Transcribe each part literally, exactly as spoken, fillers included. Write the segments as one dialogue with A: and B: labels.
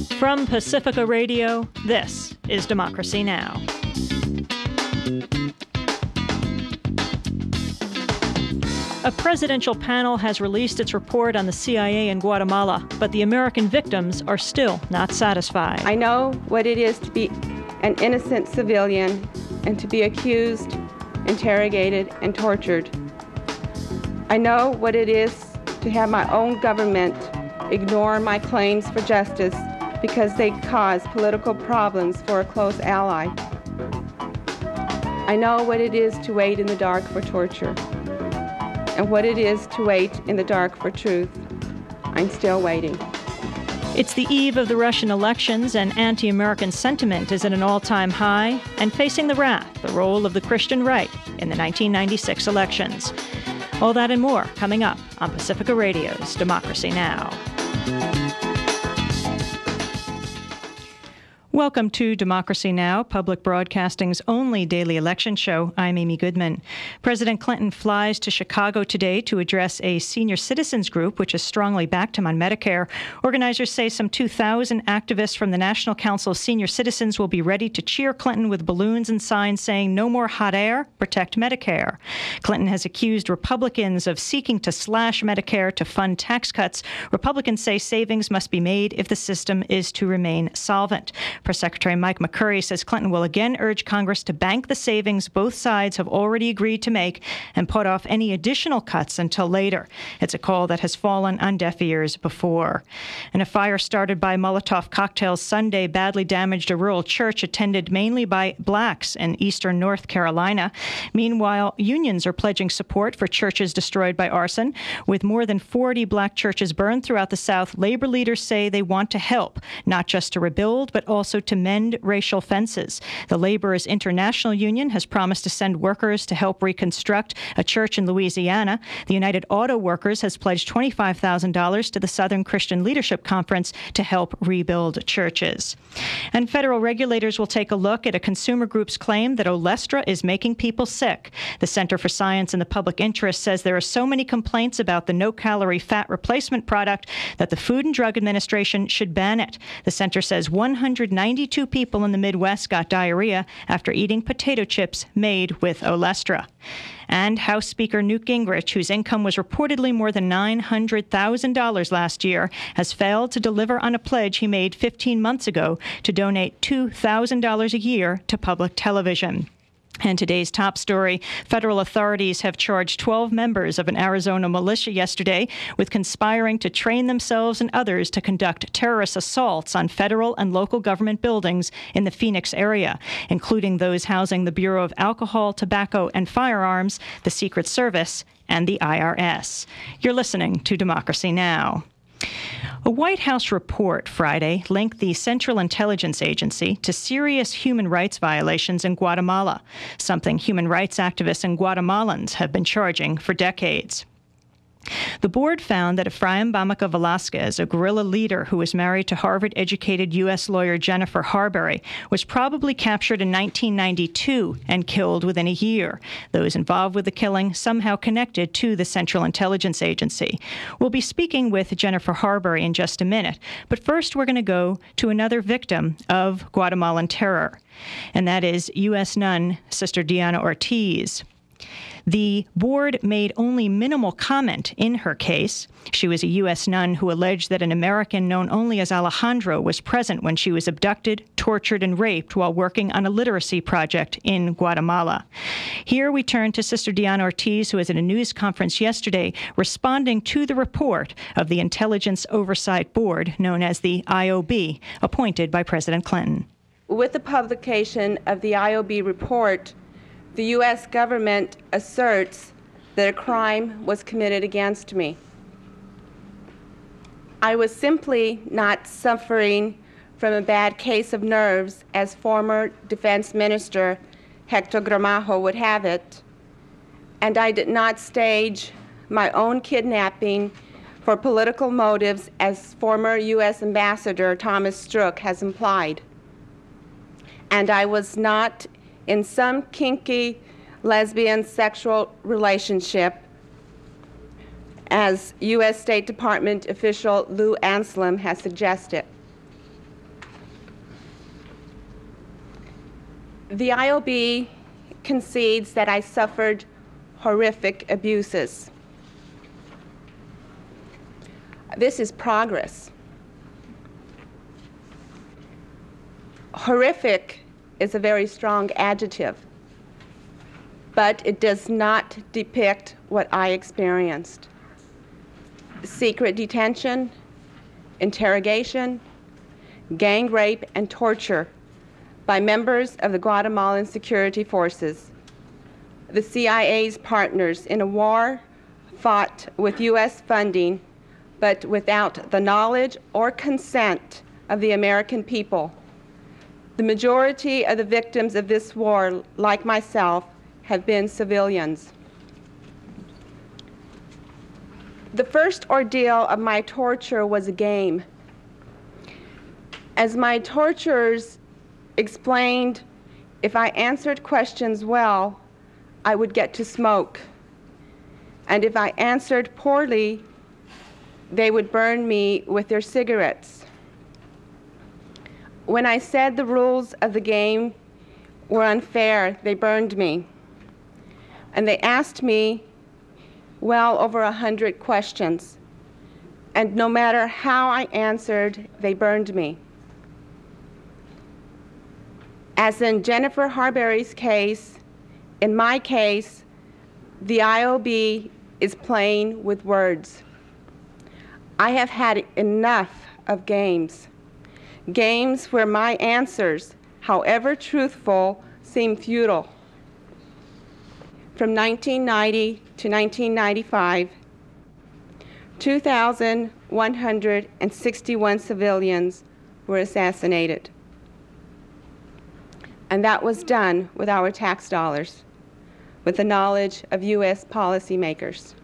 A: From Pacifica Radio, this is Democracy Now! A presidential panel has released its report on the C I A in Guatemala, but the American victims are still not satisfied.
B: I know what it is to be an innocent civilian and to be accused, interrogated, and tortured. I know what it is to have my own government ignore my claims for justice because they cause political problems for a close ally. I know what it is to wait in the dark for torture and what it is to wait in the dark for truth. I'm still waiting.
A: It's the eve of the Russian elections, and anti-American sentiment is at an all-time high, and facing the wrath, the role of the Christian right in the nineteen ninety-six elections. All that and more coming up on Pacifica Radio's Democracy Now! Welcome to Democracy Now!, Public Broadcasting's only daily election show. I'm Amy Goodman. President Clinton flies to Chicago today to address a senior citizens group which has strongly backed him on Medicare. Organizers say some two thousand activists from the National Council of Senior Citizens will be ready to cheer Clinton with balloons and signs saying, "No more hot air, protect Medicare." Clinton has accused Republicans of seeking to slash Medicare to fund tax cuts. Republicans say savings must be made if the system is to remain solvent. Press Secretary Mike McCurry says Clinton will again urge Congress to bank the savings both sides have already agreed to make and put off any additional cuts until later. It's a call that has fallen on deaf ears before. And a fire started by Molotov cocktails Sunday badly damaged a rural church attended mainly by blacks in eastern North Carolina. Meanwhile, unions are pledging support for churches destroyed by arson. With more than forty black churches burned throughout the South, labor leaders say they want to help, not just to rebuild, but also to mend racial fences. The Laborers International Union has promised to send workers to help reconstruct a church in Louisiana. The United Auto Workers has pledged twenty-five thousand dollars to the Southern Christian Leadership Conference to help rebuild churches. And federal regulators will take a look at a consumer group's claim that Olestra is making people sick. The Center for Science and the Public Interest says there are so many complaints about the no-calorie fat replacement product that the Food and Drug Administration should ban it. The center says one hundred ninety-two people in the Midwest got diarrhea after eating potato chips made with Olestra. And House Speaker Newt Gingrich, whose income was reportedly more than nine hundred thousand dollars last year, has failed to deliver on a pledge he made fifteen months ago to donate two thousand dollars a year to public television. And today's top story, federal authorities have charged twelve members of an Arizona militia yesterday with conspiring to train themselves and others to conduct terrorist assaults on federal and local government buildings in the Phoenix area, including those housing the Bureau of Alcohol, Tobacco, and Firearms, the Secret Service, and the I R S. You're listening to Democracy Now! A White House report Friday linked the Central Intelligence Agency to serious human rights violations in Guatemala, something human rights activists and Guatemalans have been charging for decades. The board found that Efraim Bamaka Velasquez, a guerrilla leader who was married to Harvard-educated U S lawyer Jennifer Harbury, was probably captured in nineteen ninety-two and killed within a year. Those involved with the killing somehow connected to the Central Intelligence Agency. We'll be speaking with Jennifer Harbury in just a minute, but first we're going to go to another victim of Guatemalan terror, and that is U S nun Sister Diana Ortiz. The board made only minimal comment in her case. She was a U S nun who alleged that an American known only as Alejandro was present when she was abducted, tortured, and raped while working on a literacy project in Guatemala. Here we turn to Sister Diana Ortiz, who was at a news conference yesterday responding to the report of the Intelligence Oversight Board, known as the I O B, appointed by President Clinton.
B: With the publication of the I O B report, the U S government asserts that a crime was committed against me. I was simply not suffering from a bad case of nerves, as former Defense Minister Hector Gramajo would have it, and I did not stage my own kidnapping for political motives, as former U S Ambassador Thomas Strzok has implied. And I was not in some kinky lesbian sexual relationship, as U S State Department official Lou Anselm has suggested. The I O B concedes that I suffered horrific abuses. This is progress. Horrific is a very strong adjective, but it does not depict what I experienced. Secret detention, interrogation, gang rape, and torture by members of the Guatemalan security forces, the C I A's partners in a war fought with U S funding, but without the knowledge or consent of the American people. The majority of the victims of this war, like myself, have been civilians. The first ordeal of my torture was a game. As my torturers explained, if I answered questions well, I would get to smoke. And if I answered poorly, they would burn me with their cigarettes. When I said the rules of the game were unfair, they burned me. And they asked me well over a hundred questions. And no matter how I answered, they burned me. As in Jennifer Harberry's case, in my case, the I O B is playing with words. I have had enough of games. Games where my answers, however truthful, seem futile. From nineteen ninety to nineteen ninety-five, two thousand one hundred sixty-one civilians were assassinated. And that was done with our tax dollars, with the knowledge of U S policymakers.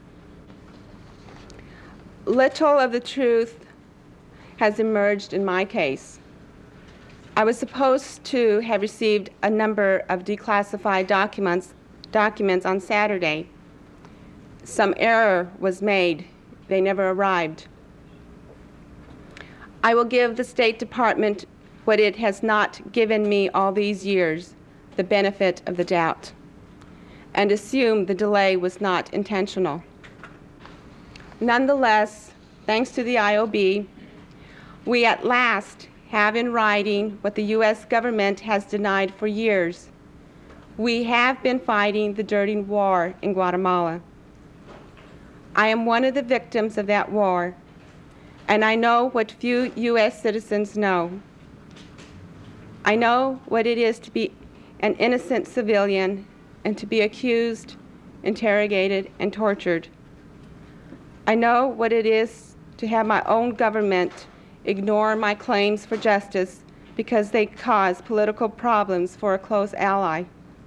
B: Little of the truth has emerged in my case. I was supposed to have received a number of declassified documents, documents on Saturday. Some error was made. They never arrived. I will give the State Department what it has not given me all these years, the benefit of the doubt, and assume the delay was not intentional. Nonetheless, thanks to the I O B, we at last have in writing what the U S government has denied for years. We have been fighting the dirty war in Guatemala. I am one of the victims of that war, and I know what few U S citizens know. I know what it is to be an innocent civilian and to be accused, interrogated, and tortured. I know what it is to have my own government ignore my claims for justice because they cause political problems for a close ally.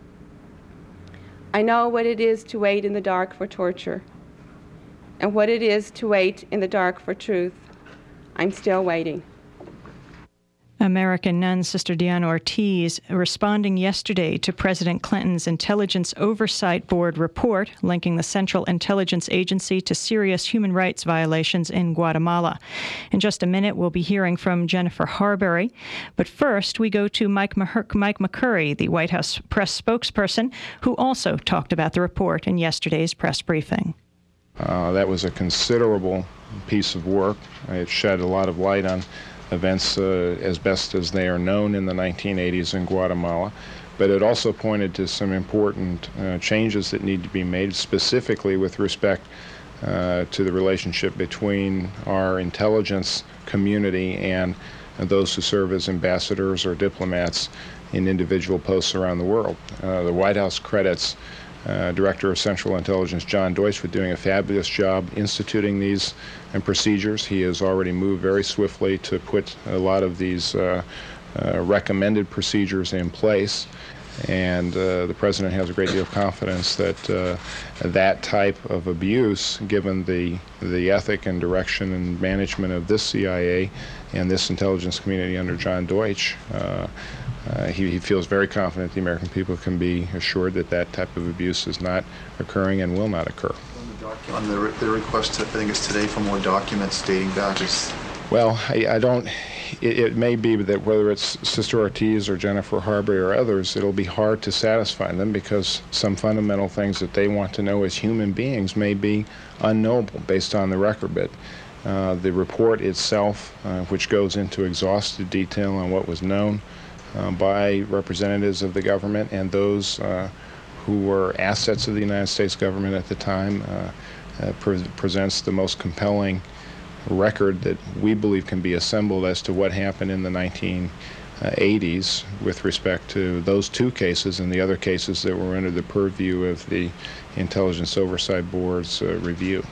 B: I know what it is to wait in the dark for torture and what it is to wait in the dark for truth. I'm still waiting.
A: American nun Sister Diana Ortiz responding yesterday to President Clinton's Intelligence Oversight Board report linking the Central Intelligence Agency to serious human rights violations in Guatemala. In just a minute, we'll be hearing from Jennifer Harberry. But first, we go to Mike, Mike McCurry, the White House press spokesperson, who also talked about the report in yesterday's press briefing.
C: Uh, that was a considerable piece of work. It shed a lot of light on events uh, as best as they are known in the nineteen eighties in Guatemala, but it also pointed to some important uh, changes that need to be made, specifically with respect uh, to the relationship between our intelligence community and, and those who serve as ambassadors or diplomats in individual posts around the world. Uh, the White House credits Uh, Director of Central Intelligence John Deutsch for doing a fabulous job instituting these uh, procedures. He has already moved very swiftly to put a lot of these uh, uh, recommended procedures in place, and uh, the President has a great deal of confidence that uh, that type of abuse, given the the ethic and direction and management of this C I A and this intelligence community under John Deutsch, uh, Uh, he, he feels very confident the American people can be assured that that type of abuse is not occurring and will not occur.
D: On the, docu- on the, re- the request, I think it's today, for more documents dating back. Is
C: well, I, I don't it, it may be that whether it's Sister Ortiz or Jennifer Harbury or others, it'll be hard to satisfy them because some fundamental things that they want to know as human beings may be unknowable based on the record. But uh, the report itself, uh, which goes into exhaustive detail on what was known uh, by representatives of the government and those uh, who were assets of the United States government at the time, uh, uh, pre presents the most compelling record that we believe can be assembled as to what happened in the nineteen eighties with respect to those two cases and the other cases that were under the purview of the Intelligence Oversight Board's uh, review.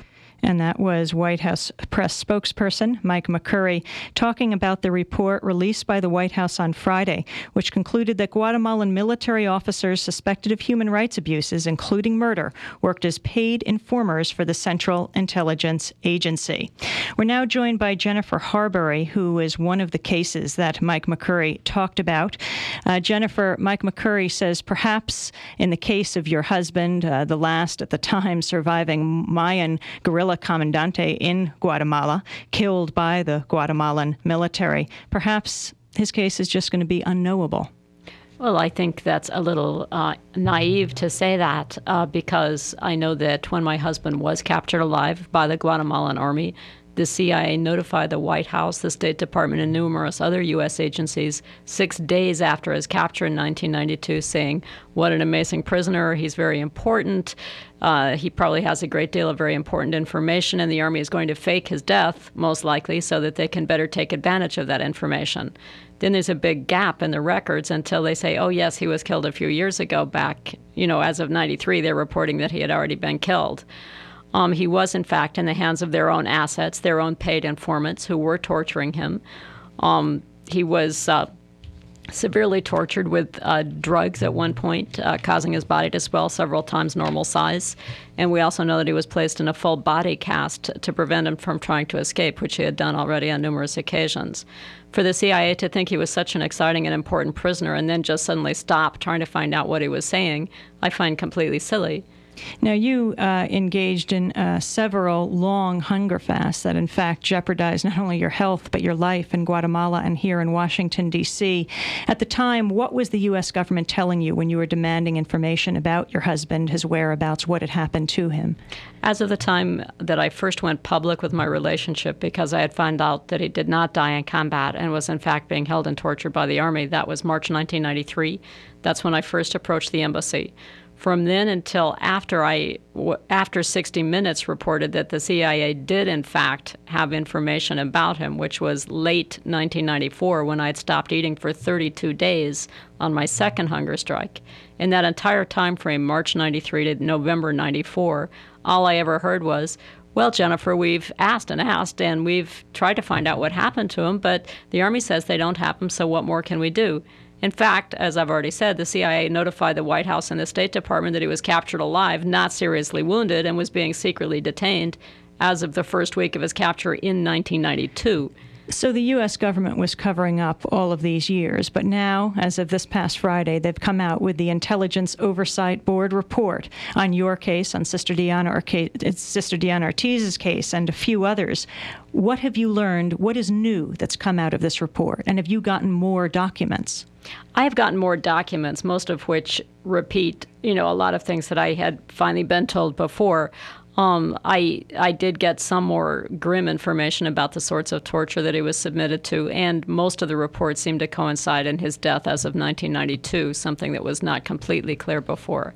A: And that was White House press spokesperson Mike McCurry talking about the report released by the White House on Friday, which concluded that Guatemalan military officers suspected of human rights abuses, including murder, worked as paid informers for the Central Intelligence Agency. We're now joined by Jennifer Harbury, who is one of the cases that Mike McCurry talked about. Uh, Jennifer, Mike McCurry says perhaps in the case of your husband, uh, the last at the time surviving Mayan guerrilla Comandante in Guatemala, killed by the Guatemalan military. Perhaps his case is just going to be unknowable.
D: Well, I think that's a little uh, naive to say that uh, because I know that when my husband was captured alive by the Guatemalan army, the C I A notified the White House, the State Department, and numerous other U S agencies six days after his capture in nineteen ninety-two, saying, what an amazing prisoner, he's very important, uh, he probably has a great deal of very important information, and the Army is going to fake his death, most likely, so that they can better take advantage of that information. Then there's a big gap in the records until they say, oh, yes, he was killed a few years ago back, you know, as of ninety-three, they're reporting that he had already been killed. Um, he was, in fact, in the hands of their own assets, their own paid informants who were torturing him. Um, he was uh, severely tortured with uh, drugs at one point, uh, causing his body to swell several times normal size. And we also know that he was placed in a full body cast to prevent him from trying to escape, which he had done already on numerous occasions. For the C I A to think he was such an exciting and important prisoner and then just suddenly stop trying to find out what he was saying, I find completely silly.
A: Now, you uh, engaged in uh, several long hunger fasts that, in fact, jeopardized not only your health, but your life in Guatemala and here in Washington, D C At the time, what was the U S government telling you when you were demanding information about your husband, his whereabouts, what had happened to him?
D: As of the time that I first went public with my relationship, because I had found out that he did not die in combat and was, in fact, being held and tortured by the Army, that was March nineteen ninety-three. That's when I first approached the embassy. From then until after I, after sixty minutes reported that the C I A did in fact have information about him, which was late nineteen ninety-four when I'd stopped eating for thirty-two days on my second hunger strike. In that entire time frame, March ninety-three to November ninety-four, all I ever heard was, well, Jennifer, we've asked and asked, and we've tried to find out what happened to him, but the Army says they don't have him, so what more can we do? In fact, as I've already said, the C I A notified the White House and the State Department that he was captured alive, not seriously wounded, and was being secretly detained as of the first week of his capture in nineteen ninety-two.
A: So the U S government was covering up all of these years, but now, as of this past Friday, they've come out with the Intelligence Oversight Board report on your case, on Sister Diana, or Sister Diana Ortiz's case, and a few others. What have you learned? What is new that's come out of this report? And have you gotten more documents?
D: I have gotten more documents, most of which repeat, you know, a lot of things that I had finally been told before. Um, I I did get some more grim information about the sorts of torture that he was submitted to, and most of the reports seem to coincide in his death as of nineteen ninety-two, something that was not completely clear before.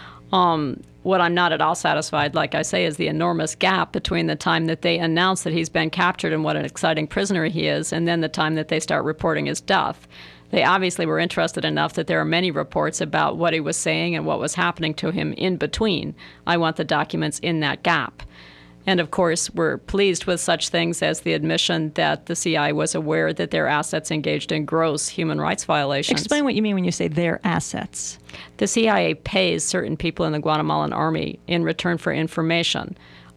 D: Um, what I'm not at all satisfied, like I say, is the enormous gap between the time that they announce that he's been captured and what an exciting prisoner he is, and then the time that they start reporting his death. They obviously were interested enough that there are many reports about what he was saying and what was happening to him in between. I want the documents in that gap. And of course, we're pleased with such things as the admission that the C I A was aware that their assets engaged in gross human rights violations.
A: Explain what you mean when you say their assets.
D: The C I A pays certain people in the Guatemalan army in return for information.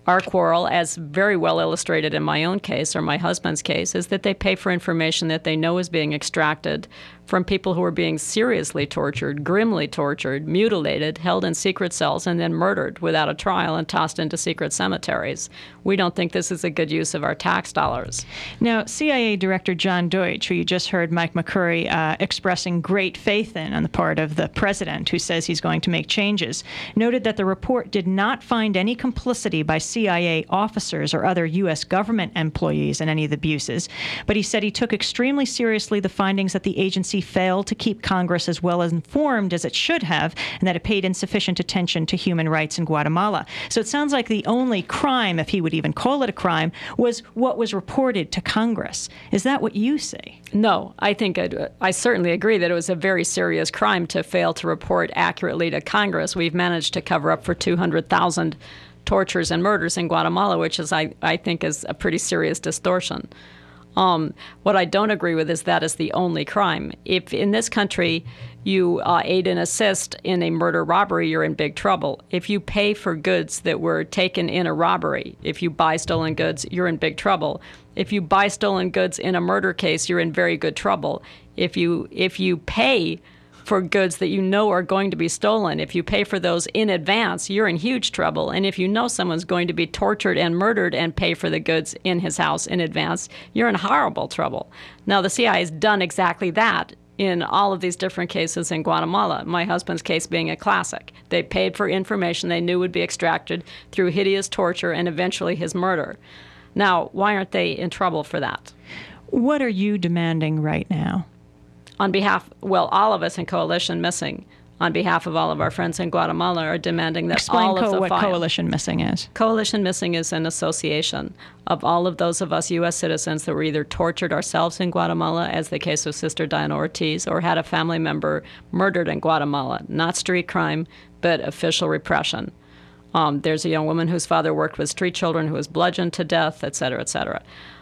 D: Our quarrel, as very well illustrated in my own case or my husband's case, is that they pay for information that they know is being extracted from people who are being seriously tortured, grimly tortured, mutilated, held in secret cells, and then murdered without a trial and tossed into secret cemeteries. We don't think this is a good use of our tax dollars.
A: Now, C I A Director John Deutsch, who you just heard Mike McCurry uh, expressing great faith in on the part of the president, who says he's going to make changes, noted that the report did not find any complicity by C I A officers or other U S government employees in any of the abuses, but he said he took extremely seriously the findings that the agency failed to keep Congress as well informed as it should have, and that it paid insufficient attention to human rights in Guatemala. So it sounds like the only crime, if he would even call it a crime, was what was reported to Congress. Is that what you say?
D: No, I think I'd, I certainly agree that it was a very serious crime to fail to report accurately to Congress. We've managed to cover up for two hundred thousand tortures and murders in Guatemala, which is, I, I think, is a pretty serious distortion. Um, what I don't agree with is that is the only crime. If in this country you uh, aid and assist in a murder robbery, you're in big trouble. If you pay for goods that were taken in a robbery, if you buy stolen goods, you're in big trouble. If you buy stolen goods in a murder case, you're in very good trouble. If you if you pay for goods that you know are going to be stolen, if you pay for those in advance, you're in huge trouble. And if you know someone's going to be tortured and murdered and pay for the goods in his house in advance, you're in horrible trouble. Now, the C I A has done exactly that in all of these different cases in Guatemala, my husband's case being a classic. They paid for information they knew would be extracted through hideous torture and eventually his murder. Now, why aren't they in trouble for that?
A: What are you demanding right now?
D: On behalf, well, all of us in Coalition Missing, on behalf of all of our friends in Guatemala, are demanding that
A: Explain
D: all
A: co-
D: of the
A: what
D: files.
A: Coalition Missing is.
D: Coalition Missing is an association of all of those of us U S citizens that were either tortured ourselves in Guatemala, as the case of Sister Diana Ortiz, or had a family member murdered in Guatemala. Not street crime, but official repression. Um, there's a young woman whose father worked with street children who was bludgeoned to death, et cetera, et cetera.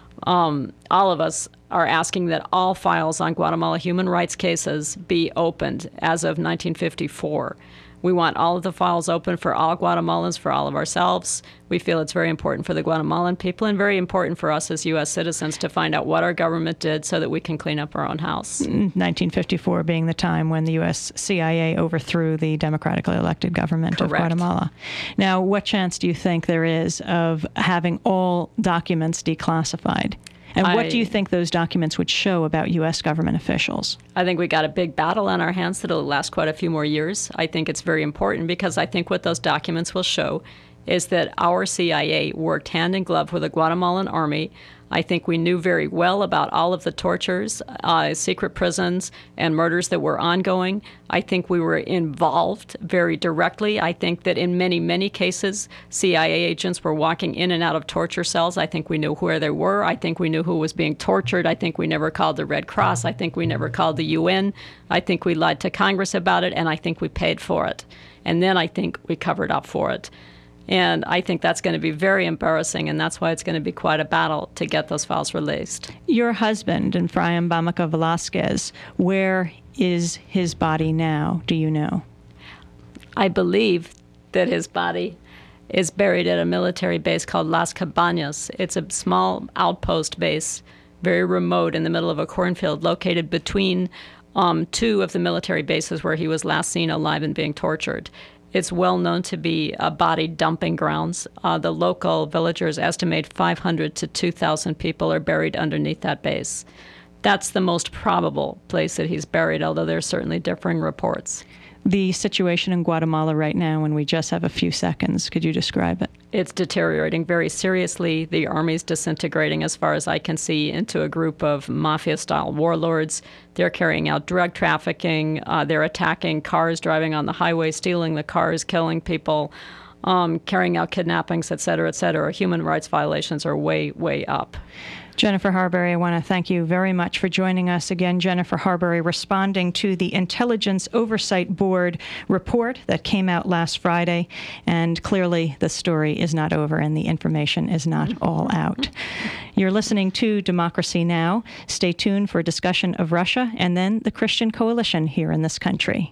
D: Um, all of us are asking that all files on Guatemala human rights cases be opened as of nineteen fifty-four. We want all of the files open for all Guatemalans, for all of ourselves. We feel it's very important for the Guatemalan people and very important for us as U S citizens to find out what our government did so that we can clean up our own house.
A: nineteen fifty-four being the time when the U S C I A overthrew the democratically elected government
D: Correct.
A: of Guatemala. Now, what chance do you think there is of having all documents declassified? And what
D: I,
A: do you think those documents would show about U S government officials?
D: I think we got a big battle on our hands that'll last quite a few more years. I think it's very important because I think what those documents will show is that our C I A worked hand in glove with the Guatemalan army. I think we knew very well about all of the tortures, uh, secret prisons, and murders that were ongoing. I think we were involved very directly. I think that in many, many cases, C I A agents were walking in and out of torture cells. I think we knew where they were. I think we knew who was being tortured. I think we never called the Red Cross. I think we never called the U N. I think we lied to Congress about it, and I think we paid for it. And then I think we covered up for it. And I think that's going to be very embarrassing, and that's why it's going to be quite a battle to get those files released.
A: Your husband, Efraim Bamaka Velasquez, where is his body now? Do you know?
D: I believe that his body is buried at a military base called Las Cabañas. It's a small outpost base, very remote in the middle of a cornfield, located between um, two of the military bases where he was last seen alive and being tortured. It's well known to be uh, body dumping grounds. Uh, the local villagers estimate five hundred to two thousand people are buried underneath that base. That's the most probable place that he's buried, although there are certainly differing reports.
A: The situation in Guatemala right now, when we just have a few seconds, could you describe it?
D: It's deteriorating very seriously. The army's disintegrating, as far as I can see, into a group of mafia-style warlords. They're carrying out drug trafficking. Uh, they're attacking cars, driving on the highway, stealing the cars, killing people, um, carrying out kidnappings, et cetera, et cetera. Human rights violations are way, way up.
A: Jennifer Harbury, I want to thank you very much for joining us again. Jennifer Harbury, responding to the Intelligence Oversight Board report that came out last Friday. And clearly the story is not over and the information is not all out. You're listening to Democracy Now! Stay tuned for a discussion of Russia and then the Christian coalition here in this country.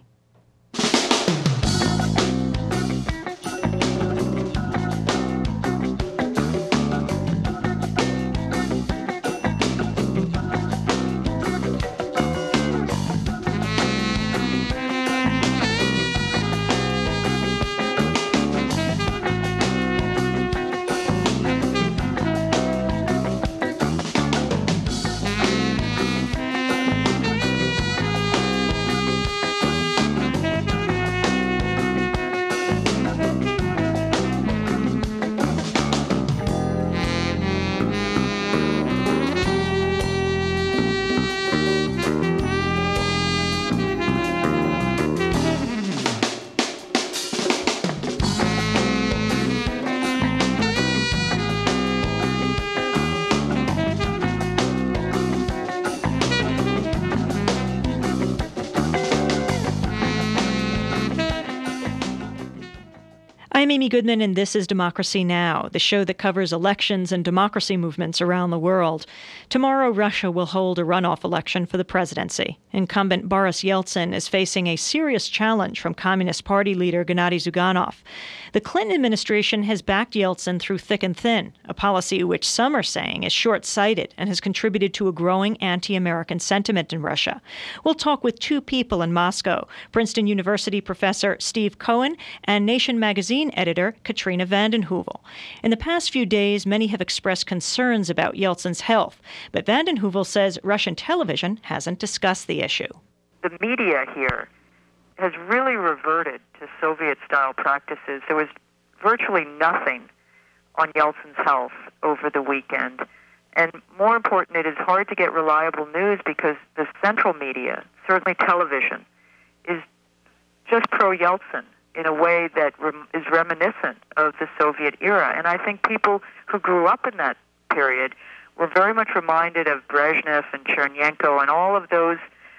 A: I'm Amy Goodman, and this is Democracy Now!, the show that covers elections and democracy movements around the world. Tomorrow, Russia will hold a runoff election for the presidency. Incumbent Boris Yeltsin is facing a serious challenge from Communist Party leader Gennady Zyuganov. The Clinton administration has backed Yeltsin through thick and thin, a policy which some are saying is short-sighted and has contributed to a growing anti-American sentiment in Russia. We'll talk with two people in Moscow, Princeton University professor Steve Cohen and Nation magazine editor Katrina vanden Heuvel. In the past few days, many have expressed concerns about Yeltsin's health, but vanden Heuvel says Russian television hasn't discussed the issue.
E: The media here has really reverted to Soviet-style practices. There was virtually nothing on Yeltsin's health over the weekend. And more important, it is hard to get reliable news because the central media, certainly television, is just pro-Yeltsin in a way that rem- is reminiscent of the Soviet era. And I think people who grew up in that period were very much reminded of Brezhnev and Chernenko and all of those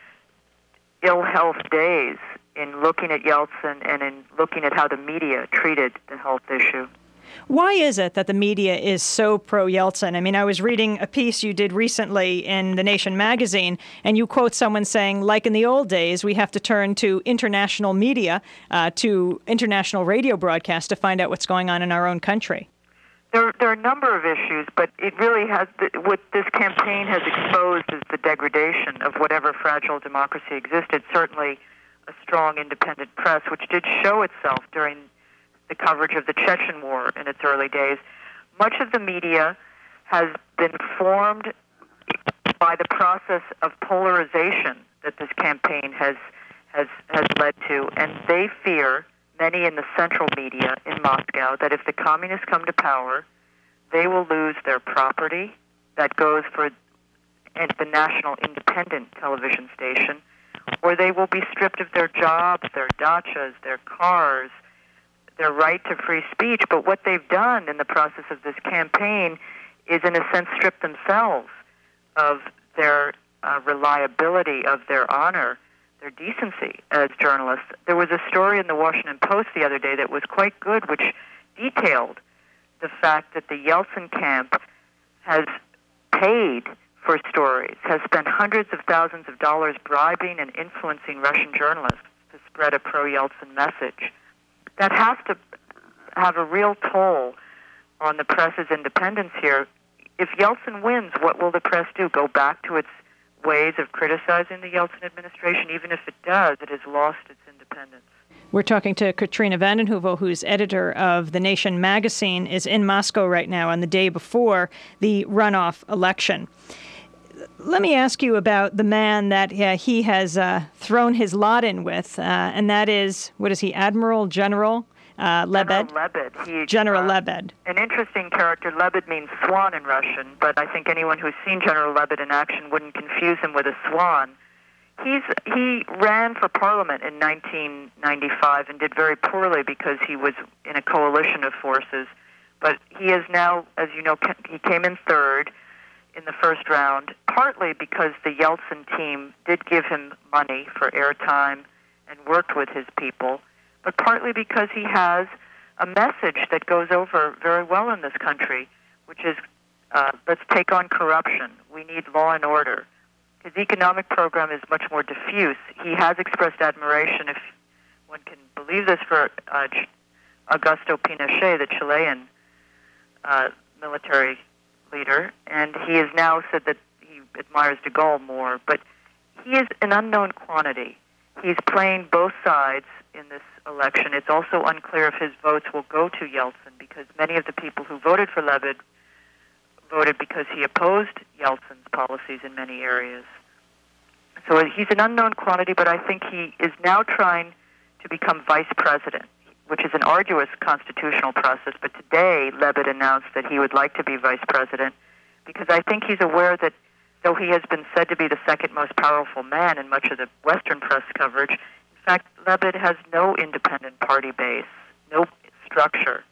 E: ill health days in looking at Yeltsin and in looking at how the media treated the health issue.
A: Why is it that the media is so pro-Yeltsin? I mean, I was reading a piece you did recently in The Nation magazine, and you quote someone saying, like in the old days, we have to turn to international media, uh, to international radio broadcasts to find out what's going on in our own country.
E: There, there are a number of issues, but it really has, what this campaign has exposed is the degradation of whatever fragile democracy existed, certainly a strong independent press, which did show itself during the coverage of the Chechen War in its early days. Much of the media has been formed by the process of polarization that this campaign has has has led to, and they fear, many in the central media in Moscow, that if the communists come to power, they will lose their property. That goes for the national independent television station, or they will be stripped of their jobs, their dachas, their cars, their right to free speech. But what they've done in the process of this campaign is, in a sense, strip themselves of their uh, reliability, of their honor, their decency as journalists. There was a story in the Washington Post the other day that was quite good, which detailed the fact that the Yeltsin camp has paid for stories, has spent hundreds of thousands of dollars bribing and influencing Russian journalists to spread a pro-Yeltsin message. That has to have a real toll on the press's independence here. If Yeltsin wins, what will the press do? Go back to its ways of criticizing the Yeltsin administration? Even if it does, it has lost its independence.
A: We're talking to Katrina vanden Heuvel, who's editor of The Nation magazine, is in Moscow right now on the day before the runoff election. Let me ask you about the man that uh, he has uh, thrown his lot in with, uh, and that is, what is he, Admiral General uh, Lebed?
E: General Lebed. He,
A: General
E: uh,
A: Lebed.
E: An interesting character. Lebed means swan in Russian, but I think anyone who's seen General Lebed in action wouldn't confuse him with a swan. He's He ran for parliament in nineteen ninety-five and did very poorly because he was in a coalition of forces. But he is now, as you know, he came in third in the first round, partly because the Yeltsin team did give him money for airtime and worked with his people, but partly because he has a message that goes over very well in this country, which is, uh, let's take on corruption. We need law and order. His economic program is much more diffuse. He has expressed admiration, if one can believe this, for uh, Augusto Pinochet, the Chilean uh, military leader, and he has now said that he admires de Gaulle more, but he is an unknown quantity. He's playing both sides in this election. It's also unclear if his votes will go to Yeltsin, because many of the people who voted for Lebed voted because he opposed Yeltsin's policies in many areas. So he's an unknown quantity, but I think he is now trying to become vice president, which is an arduous constitutional process. But today, Lebed announced that he would like to be vice president, because I think he's aware that though he has been said to be the second most powerful man in much of the Western press coverage, in fact, Lebed has no independent party base, no structure.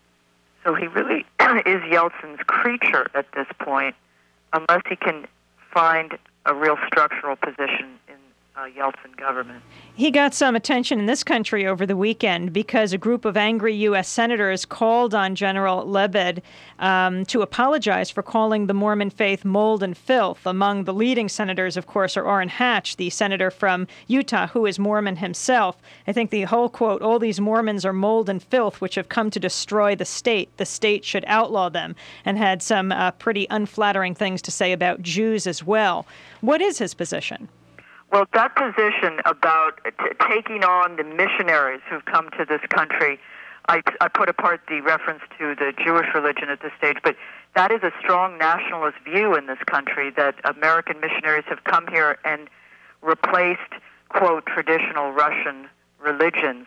E: So he really is Yeltsin's creature at this point, unless he can find a real structural position in uh, Yeltsin government.
A: He got some attention in this country over the weekend because a group of angry U S senators called on General Lebed um, to apologize for calling the Mormon faith mold and filth. Among the leading senators, of course, are Orrin Hatch, the senator from Utah, who is Mormon himself. I think the whole quote, "All these Mormons are mold and filth, which have come to destroy the state. The state should outlaw them," and had some uh, pretty unflattering things to say about Jews as well. What is his position?
E: Well, that position about t- taking on the missionaries who've come to this country, I, I put apart the reference to the Jewish religion at this stage, but that is a strong nationalist view in this country, that American missionaries have come here and replaced, quote, traditional Russian religions.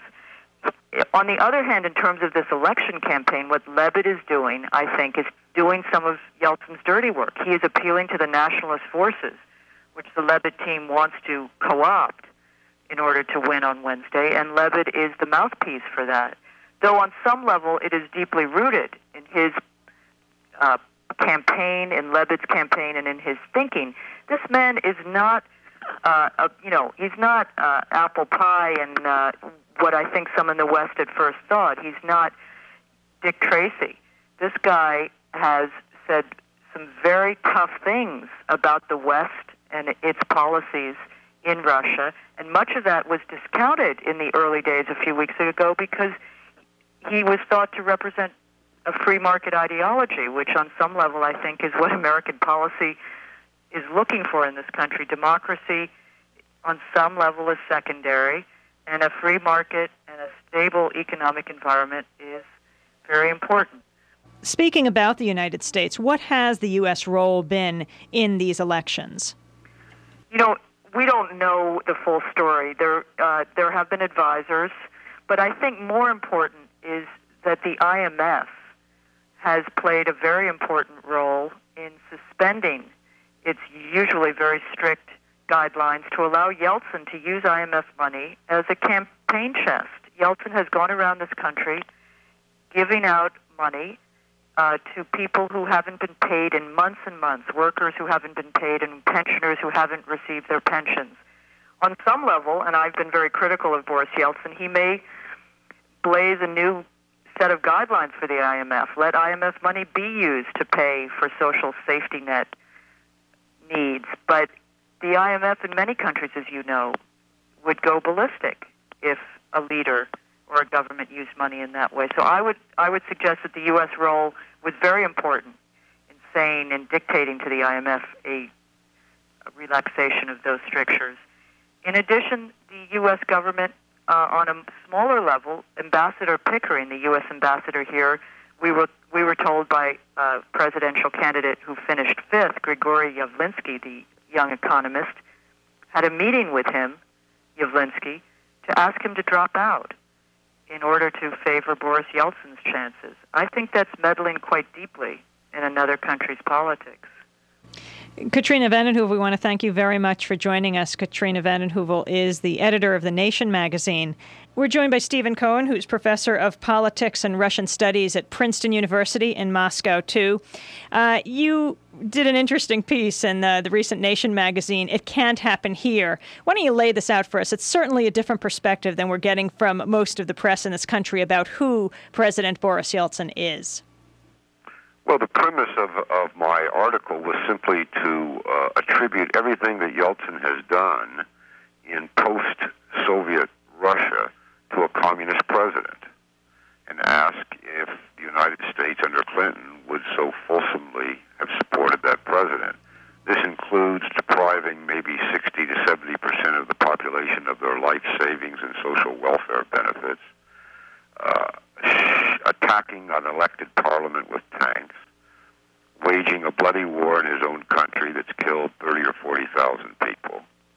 E: On the other hand, in terms of this election campaign, what Lebed is doing, I think, is doing some of Yeltsin's dirty work. He is appealing to the nationalist forces, which the Lebed team wants to co-opt in order to win on Wednesday, and Lebed is the mouthpiece for that. Though on some level it is deeply rooted in his uh, campaign, in Lebed's campaign, and in his thinking. This man is not, uh, a, you know, he's not uh, apple pie and uh, what I think some in the West at first thought. He's not Dick Tracy. This guy has said some very tough things about the West and its policies in Russia, and much of that was discounted in the early days a few weeks ago because he was thought to represent a free market ideology, which on some level I think is what American policy is looking for in this country. Democracy on some level is secondary, and a free market and a stable economic environment is very important.
A: Speaking about the United States, what has the U S role been in these elections?
E: You know, we don't know the full story. There, uh, there have been advisors, but I think more important is that the I M F has played a very important role in suspending its usually very strict guidelines to allow Yeltsin to use I M F money as a campaign chest. Yeltsin has gone around this country giving out money Uh, to people who haven't been paid in months and months, workers who haven't been paid, and pensioners who haven't received their pensions. On some level, and I've been very critical of Boris Yeltsin, he may blaze a new set of guidelines for the I M F. Let I M F money be used to pay for social safety net needs. But the I M F in many countries, as you know, would go ballistic if a leader or a government used money in that way. So I would I would suggest that the U S role was very important in saying and dictating to the I M F a, a relaxation of those strictures. In addition, the U S government, uh, on a smaller level, Ambassador Pickering, the U S ambassador here, we were we were told by a presidential candidate who finished fifth, Grigory Yavlinsky, the young economist, had a meeting with him, Yavlinsky, to ask him to drop out in order to favor Boris Yeltsin's chances. I think that's meddling quite deeply in another country's politics.
A: Katrina vanden Heuvel, we want to thank you very much for joining us. Katrina vanden Heuvel is the editor of The Nation magazine. We're joined by Stephen Cohen, who's professor of politics and Russian studies at Princeton University in Moscow, too. Uh, you did an interesting piece in the, the recent Nation magazine, It Can't Happen Here. Why don't you lay this out for us? It's certainly a different perspective than we're getting from most of the press in this country about who President Boris Yeltsin is.
F: Well, the premise of, of my article was simply to uh, attribute everything that Yeltsin has done in post-Soviet Russia to a communist president, and ask if the United States under Clinton would so fulsomely have supported that president. This includes depriving maybe sixty to seventy percent of the population of their life savings and social welfare benefits, uh, attacking an elected parliament with tanks, waging a bloody war in his own country that's killed thirty or forty thousand people,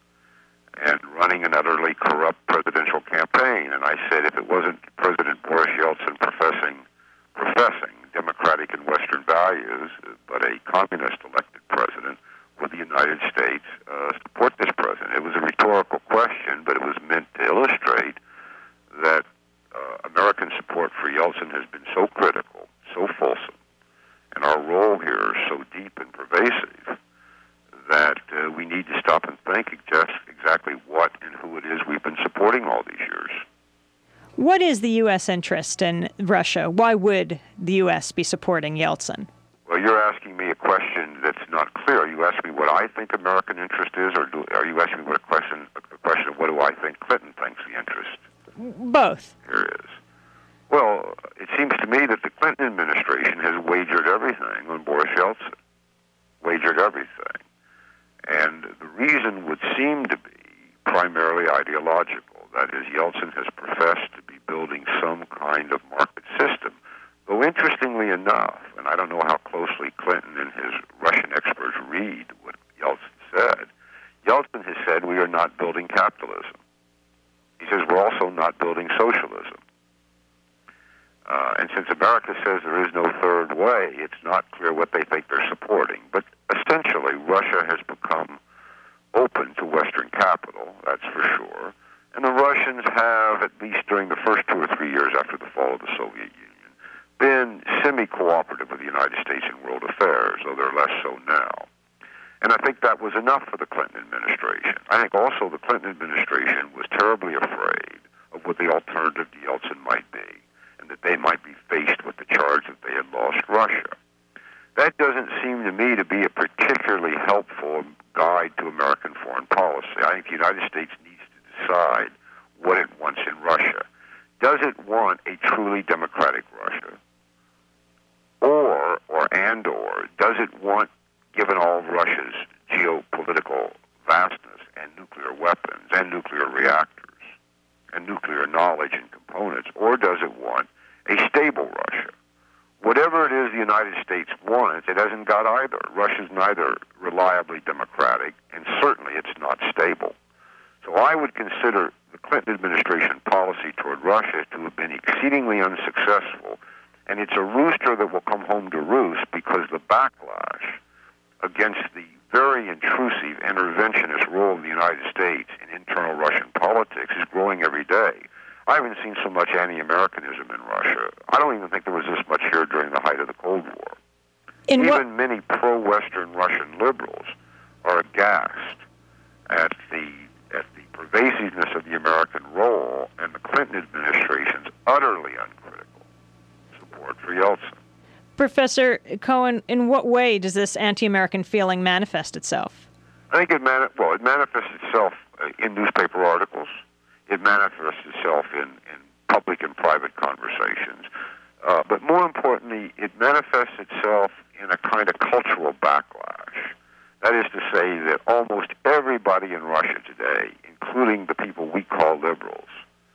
F: and running an utterly corrupt presidential campaign. And I said if it wasn't President Boris Yeltsin professing, professing democratic and Western values, but a communist elected president, would the United States uh, support this president? It was a rhetorical question, but it was meant to illustrate that uh, American support for Yeltsin has been so critical, so fulsome, and our role here is so deep and pervasive that uh, we need to stop and think just exactly what and who it is we've been supporting all these years.
A: What is the U S interest in Russia? Why would the U S be supporting Yeltsin?
F: Well, you're asking me a question that's not clear. Are you asking me what I think American interest is, or do, are you asking me what a question, a question of what do I think Clinton thinks the interest?
A: Both.
F: Here is. Well, it seems to me that the Clinton administration has wagered everything on Boris Yeltsin. Wagered everything. And the reason would seem to be primarily ideological. That is, Yeltsin has professed to be building some kind of market system. Though interestingly enough, and I don't know how closely Clinton and his Russian experts read what Yeltsin said, Yeltsin has said we are not building capitalism. He says we're also not building socialism. Uh, and since America says there is no third way, it's not clear what they think they're supporting. But essentially, Russia has become open to Western capital, that's for sure. And the Russians have, at least during the first two or three years after the fall of the Soviet Union, been semi-cooperative with the United States in world affairs, though they're less so now. And I think that was enough for the Clinton administration. I think also the Clinton administration was terribly afraid of what the alternative to Yeltsin might be, and that they might be faced with the charge that they had lost Russia. That doesn't seem to me to be a particularly helpful guide to American foreign policy. I think the United States needs to decide what it wants in Russia. Does it want a truly democratic Russia? Or, or and or, does it want, given all of Russia's geopolitical vastness and nuclear weapons and nuclear reactors and nuclear knowledge and components, or does it want a stable Russia? Whatever it is the United States wants, it hasn't got either. Russia's neither reliably democratic, and certainly it's not stable. So I would consider the Clinton administration policy toward Russia to have been exceedingly unsuccessful, and it's a rooster that will come home to roost because the backlash against the very intrusive interventionist role of the United States in internal Russian politics is growing every day. I haven't seen so much anti-Americanism in Russia. I don't even think there was this much here during the height of the Cold War.
A: In
F: even
A: what-
F: many pro-Western Russian liberals are aghast at the at the pervasiveness of the American role and the Clinton administration's utterly uncritical support for Yeltsin.
A: Professor Cohen, in what way does this anti-American feeling manifest itself?
F: I think it mani- well, it manifests itself uh, in newspaper articles. It manifests itself in, in public and private conversations. Uh, but more importantly, it manifests itself in a kind of cultural backlash. That is to say that almost everybody in Russia today, including the people we call liberals,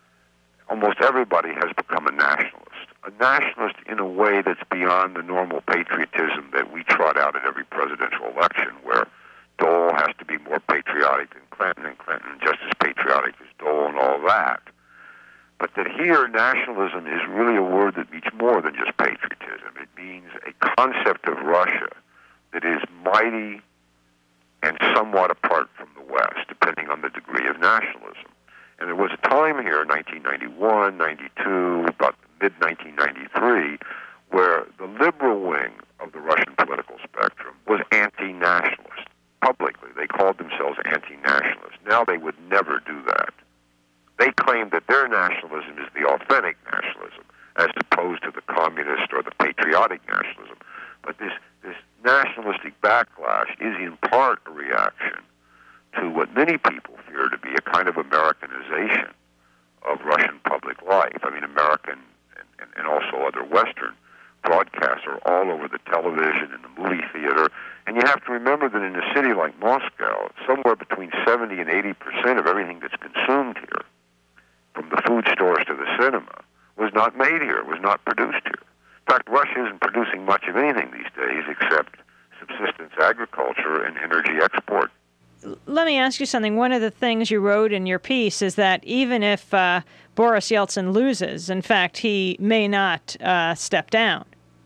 F: almost everybody has become a nationalist. A nationalist in a way that's beyond the normal patriotism that we trot out at every presidential election, where Dole has to be more patriotic than Clinton, and Clinton just as patriotic as Dole and all that. But that here, nationalism is really a word that means more than just patriotism. It means a concept of Russia that is mighty and somewhat apart from the West, depending on the degree of nationalism. And there was a time here, nineteen ninety-one, ninety-two, about mid nineteen ninety-three, where the liberal wing of the Russian political spectrum was anti-nationalist. Publicly, they called themselves anti-nationalists. Now they would never do that. They claim that their nationalism is the authentic nationalism, as opposed to the communist or the patriotic nationalism. But this, this nationalistic backlash is in part a reaction to what many people fear to be a kind of Americanization of Russian public life. I mean, American and, and, and also other Western broadcasts are all over the television and the movie theater. And you have to remember that in a city like Moscow, somewhere between seventy and eighty percent of everything that's consumed here, from the food stores to the cinema, was not made here, was not produced here. In fact, Russia isn't producing much of anything these days except subsistence agriculture and energy export.
A: Let me ask you something. One of the things you wrote in your piece is that even if uh, Boris Yeltsin loses, in fact, he may not uh, step down.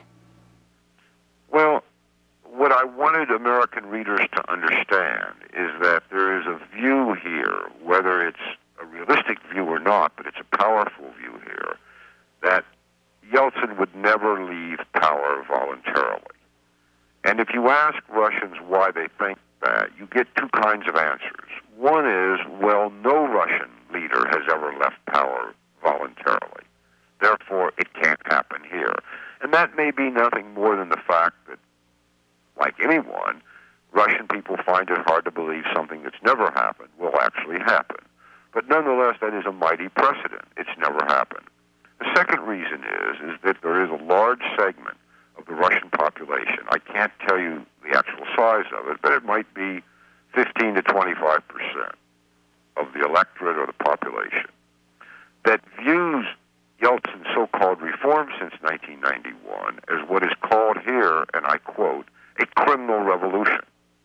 F: Well, what I wanted American readers to understand is that there is a view here, whether it's a realistic view or not, but it's a powerful view here, that Yeltsin would never leave power voluntarily. And if you ask Russians why they think that, you get two kinds of answers. One is, well, no Russian leader has ever left power voluntarily. Therefore, it can't happen here. And that may be nothing more than the fact that, like anyone, Russian people find it hard to believe something that's never happened will actually happen. But nonetheless, that is a mighty precedent. It's never happened. The second reason is, is that there is a large segment of the Russian population, I can't tell you the actual size of it, but it might be fifteen to twenty-five percent of the electorate or the population, that views Yeltsin's so-called reform since nineteen ninety-one as what is called here, and I quote, a criminal revolution.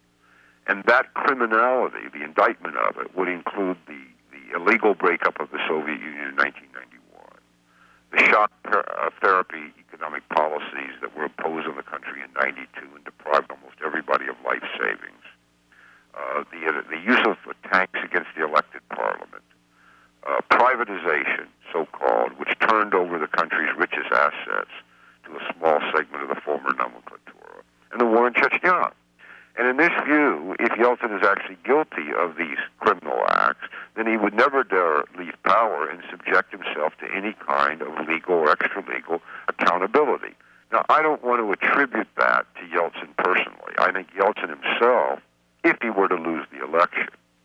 F: And that criminality, the indictment of it, would include the, the illegal breakup of the Soviet Union in nineteen ninety-one, the shock per, uh, therapy economic policies that were imposed on the country in ninety-two and deprived almost everybody of life savings, uh, the, uh, the use of uh, tanks against the elected parliament, uh, privatization, so-called, which turned over the country's richest assets to a small segment of the former nomenclatura, and the war in Chechnya. And in this view, if Yeltsin is actually guilty of these criminal acts, then he would never dare leave power and subject himself to any kind of legal or extra-legal accountability. Now, I don't want to attribute that to Yeltsin personally. I think Yeltsin himself, if he were to lose the election,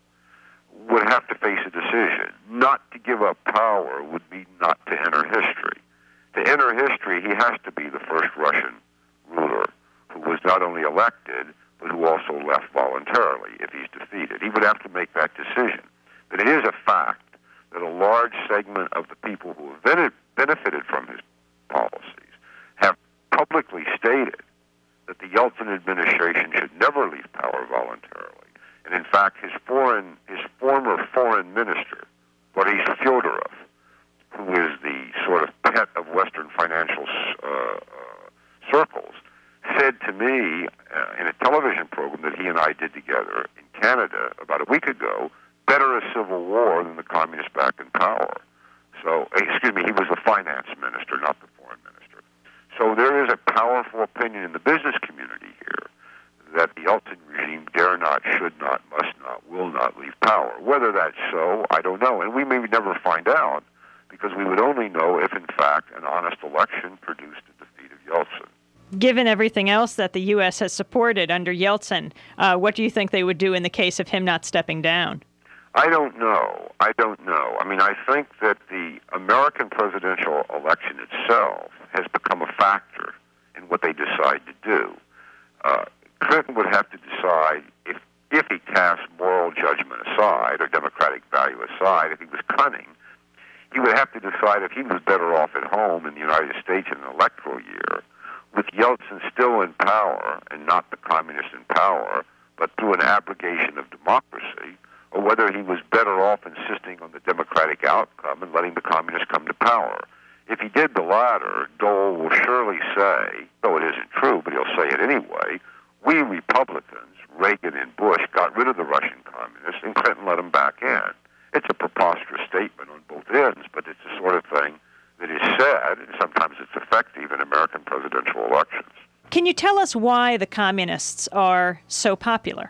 F: would have to face a decision. Not to give up power would be not to enter history. To enter history, he has to be the first Russian ruler who was not only elected, but who also left voluntarily if he's defeated. He would have to make that decision. But it is a fact that a large segment of the people who have benefited from his policies have publicly stated that the Yeltsin administration should never leave power voluntarily. And in fact, his foreign, his former foreign minister, Boris Fyodorov, who is the sort of pet of Western financial uh, uh, circles, said to me uh, in a television program that he and I did together in Canada about a week ago, better a civil war than the communists back in power. So, excuse me, he was the finance minister, not the foreign minister. So there is a powerful opinion in the business community here that the Yeltsin regime dare not, should not, must not, will not leave power. Whether that's so, I don't know. And we may never find out because we would only know if, in fact, an honest election produced a defeat of Yeltsin.
A: Given everything else that the U S has supported under Yeltsin, uh, what do you think they would do in the case of him not stepping down?
F: I don't know. I don't know. I mean, I think that the American presidential election itself has become a factor in what they decide to do. Uh, Clinton would have to decide if, if he cast moral judgment aside or democratic value aside, if he was cunning, he would have to decide if he was better off at home in the United States in an electoral year, with Yeltsin still in power and not the communists in power, but through an abrogation of democracy, or whether he was better off insisting on the democratic outcome and letting the communists come to power. If he did the latter, Dole will surely say, though it isn't true, but he'll say it anyway, we Republicans, Reagan and Bush, got rid of the Russian communists and Clinton let them back in. It's a preposterous statement on both ends, but it's the sort of thing that is said, and sometimes it's effective in American presidential elections.
A: Can you tell us why the communists are so popular?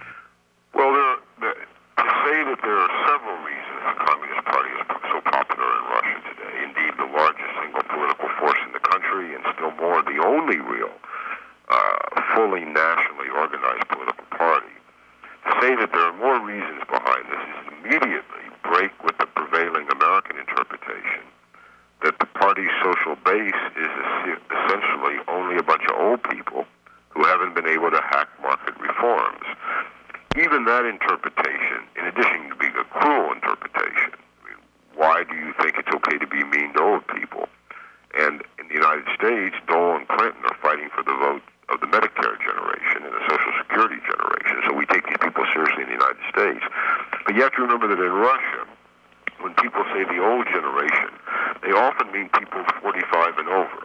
F: Well, there, there, to say that there are several reasons the Communist Party is so popular in Russia today, indeed the largest single political force in the country, and still more the only real uh, fully nationally organized political party. To say that there are more reasons behind this is immediately break with the prevailing American interpretation that the party's social base is essentially only a bunch of old people who haven't been able to hack market reforms. Even that interpretation, in addition to being a cruel interpretation, I mean, why do you think it's okay to be mean to old people? And in the United States, Dole and Clinton are fighting for the vote of the Medicare generation and the Social Security generation, so we take these people seriously in the United States. But you have to remember that in Russia, when people say the old generation, they often mean people forty-five and over,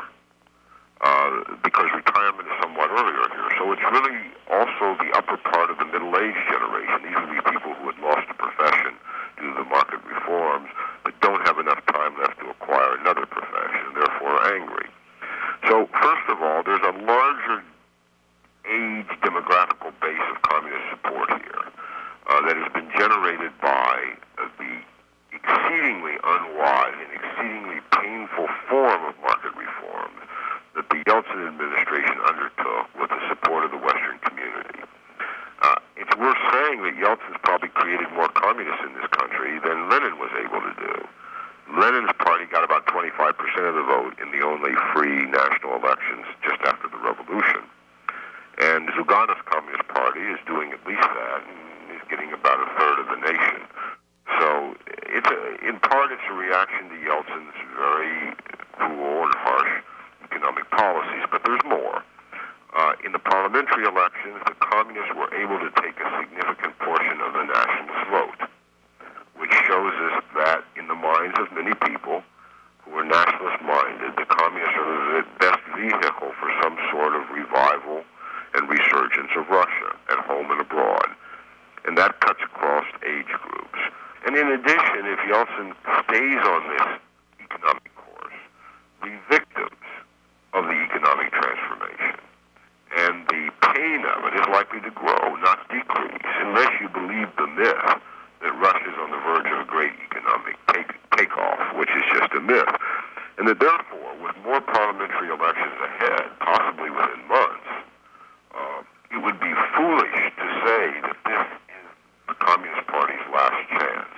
F: uh, because retirement is somewhat earlier here. So it's really also the upper part of the middle-aged generation. These would be people who had lost a profession due to the market reforms, but don't have enough time left to acquire another profession, and therefore are angry. So first of all, there's a larger age demographical base of communist support here. Uh, that has been generated by uh, the exceedingly unwise and exceedingly painful form of market reform that the Yeltsin administration undertook with the support of the Western community. Uh, it's worth saying that Yeltsin's probably created more communists in this country than Lenin was able to do. Lenin's party got about twenty-five percent of the vote in the only free national elections just after the revolution. And Zhugannov's Communist Party is doing at least that and is getting about a third of the nation. So it's a, in part it's a reaction to Yeltsin's very cruel and harsh economic policies, but there's more. Uh, in the parliamentary elections, the communists were able to take a significant portion of the nationalist vote, which shows us that in the minds of many people who are nationalist-minded, the communists are the best vehicle for some sort of revival and resurgence of Russia at home and abroad. And that cuts across age groups. And in addition, if Yeltsin stays on this economic course, the victims of the economic transformation and the pain of it is likely to grow, not decrease, unless you believe the myth that Russia is on the verge of a great economic take, takeoff, which is just a myth. And that therefore, with more parliamentary elections ahead, possibly within months, uh, it would be foolish to say that this is the Communist Party's last chance.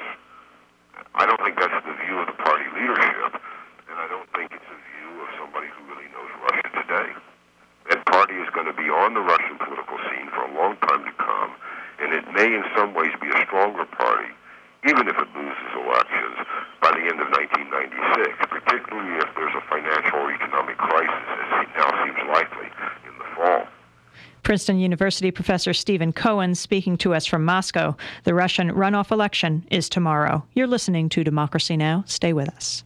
F: I don't think that's the view of the party leadership, and I don't think it's the view of somebody who really knows Russia today. That party is going to be on the Russian political scene for a long time to come, and it may in some ways be a stronger party, even if it loses elections by the end of nineteen ninety-six, particularly if there's a financial or economic crisis, as it now seems likely in the fall.
A: Princeton University professor Stephen Cohen speaking to us from Moscow. The Russian runoff election is tomorrow. You're listening to Democracy Now! Stay with us.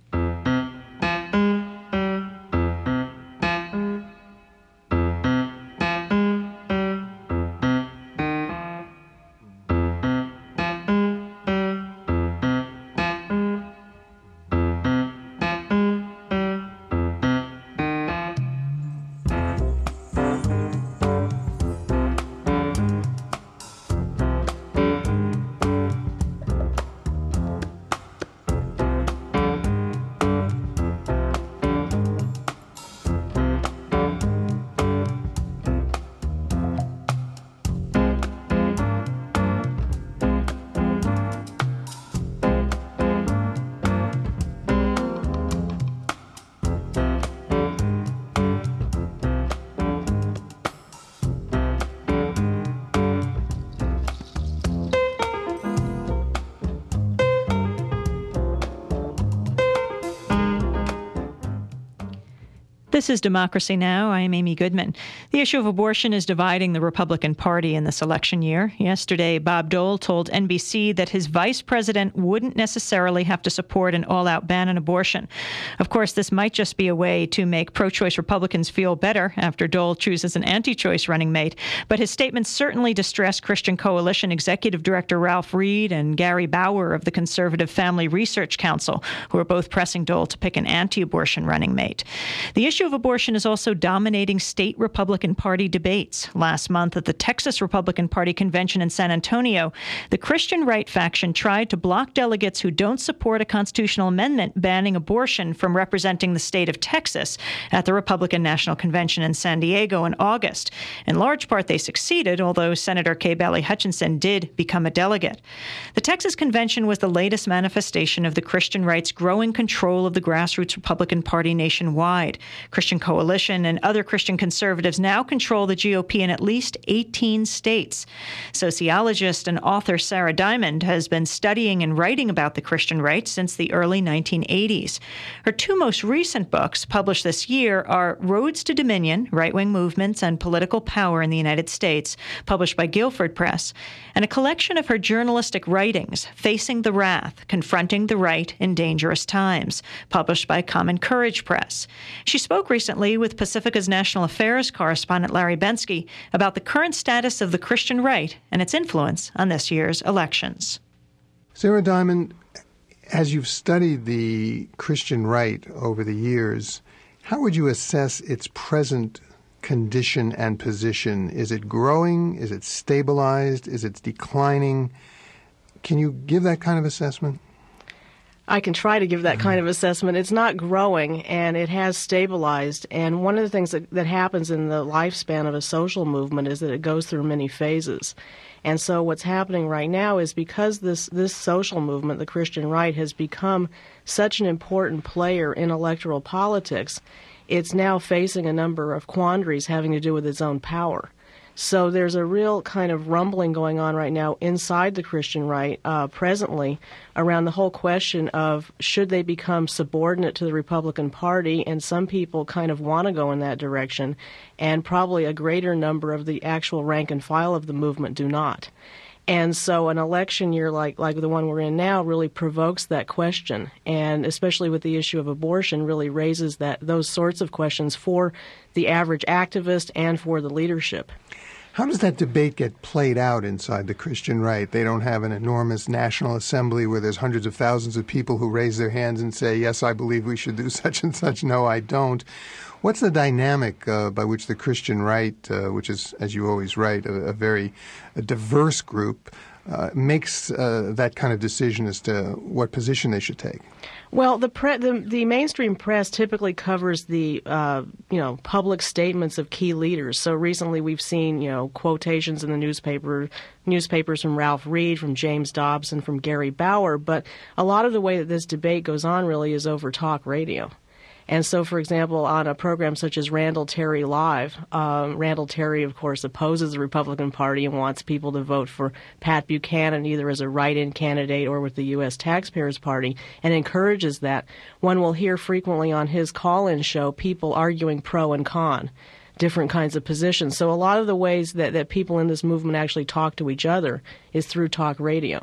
A: This is Democracy Now! I am Amy Goodman. The issue of abortion is dividing the Republican Party in this election year. Yesterday, Bob Dole told N B C that his vice president wouldn't necessarily have to support an all-out ban on abortion. Of course, this might just be a way to make pro-choice Republicans feel better after Dole chooses an anti-choice running mate. But his statements certainly distressed Christian Coalition Executive Director Ralph Reed and Gary Bauer of the Conservative Family Research Council, who are both pressing Dole to pick an anti-abortion running mate. The issue of abortion is also dominating state Republican Party debates. Last month at the Texas Republican Party convention in San Antonio, the Christian right faction tried to block delegates who don't support a constitutional amendment banning abortion from representing the state of Texas at the Republican National Convention in San Diego in August. In large part, they succeeded, although Senator Kay Bailey Hutchinson did become a delegate. The Texas convention was the latest manifestation of the Christian right's growing control of the grassroots Republican Party nationwide. Christian Coalition and other Christian conservatives now control the G O P in at least eighteen states. Sociologist and author Sarah Diamond has been studying and writing about the Christian right since the early nineteen eighties. Her two most recent books, published this year, are Roads to Dominion, Right-Wing Movements and Political Power in the United States, published by Guilford Press, and a collection of her journalistic writings, Facing the Wrath, Confronting the Right in Dangerous Times, published by Common Courage Press. She spoke recently with Pacifica's national affairs correspondent Larry Bensky about the current status of the Christian right and its influence on this year's elections.
G: Sarah Diamond, as you've studied the Christian right over the years, how would you assess its present condition and position? Is it growing? Is it stabilized? Is it declining? Can you give that kind of assessment?
H: I can try to give that kind of assessment. It's not growing, and it has stabilized. And one of the things that, that happens in the lifespan of a social movement is that it goes through many phases. And so what's happening right now is because this, this social movement, the Christian right, has become such an important player in electoral politics, it's now facing a number of quandaries having to do with its own power. So there's a real kind of rumbling going on right now inside the Christian right uh, presently around the whole question of should they become subordinate to the Republican Party, and some people kind of want to go in that direction, and probably a greater number of the actual rank and file of the movement do not. And so an election year like, like the one we're in now really provokes that question, and especially with the issue of abortion really raises that those sorts of questions for the average activist and for the leadership.
G: How does that debate get played out inside the Christian right? They don't have an enormous national assembly where there's hundreds of thousands of people who raise their hands and say, yes, I believe we should do such and such, no, I don't. What's the dynamic uh, by which the Christian right, uh, which is, as you always write, a, a very a diverse group, uh, makes uh, that kind of decision as to what position they should take?
H: Well, the, pre- the the mainstream press typically covers the uh, you know public statements of key leaders. So recently we've seen you know quotations in the newspaper newspapers from Ralph Reed, from James Dobson, from Gary Bauer. But a lot of the way that this debate goes on really is over talk radio. And so, for example, on a program such as Randall Terry Live, um, Randall Terry, of course, opposes the Republican Party and wants people to vote for Pat Buchanan either as a write-in candidate or with the U S Taxpayers Party, and encourages that. One will hear frequently on his call-in show people arguing pro and con, different kinds of positions. So a lot of the ways that, that people in this movement actually talk to each other is through talk radio.